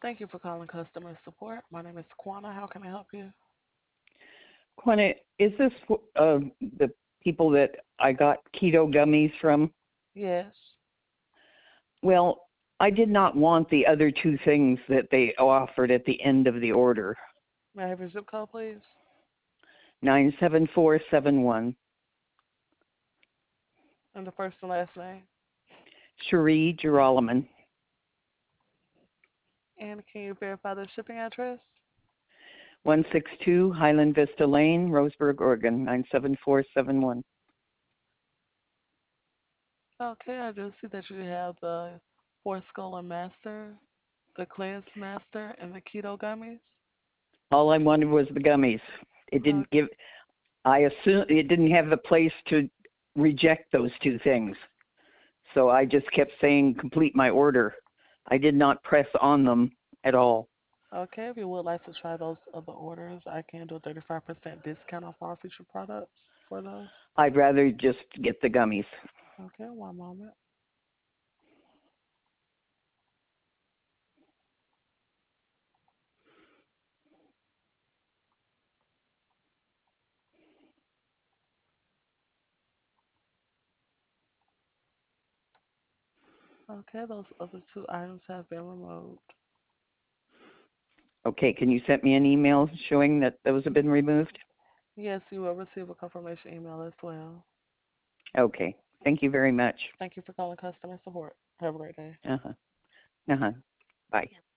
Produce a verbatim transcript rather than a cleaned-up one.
Thank you for calling customer support. My name is Kwana. How can I help you? Quinn, is this uh, the people that I got keto gummies from? Yes. Well, I did not want the other two things that they offered at the end of the order. May I have your zip code, please? nine seven four seven one. And the first and last name. Cherie Geralaman. And can you verify the shipping address? one six two Highland Vista Lane, Roseburg, Oregon, nine seven four seven one. Okay, I do see that you have the Four Scholar Master, the Cleanse Master, and the Keto Gummies. All I wanted was the gummies. It Okay. didn't give, I assume it didn't have the place to reject those two things. So I just kept saying complete my order. I did not press on them at all. Okay, if you would like to try those other orders, I can do a thirty-five percent discount off our future products for those. I'd rather just get the gummies. Okay, one moment. Okay, those other two items have been removed. Okay, can you send me an email showing that those have been removed? Yes, you will receive a confirmation email as well. Okay, thank you very much. Thank you for calling customer support. Have a great day. Uh-huh. Uh-huh. Bye.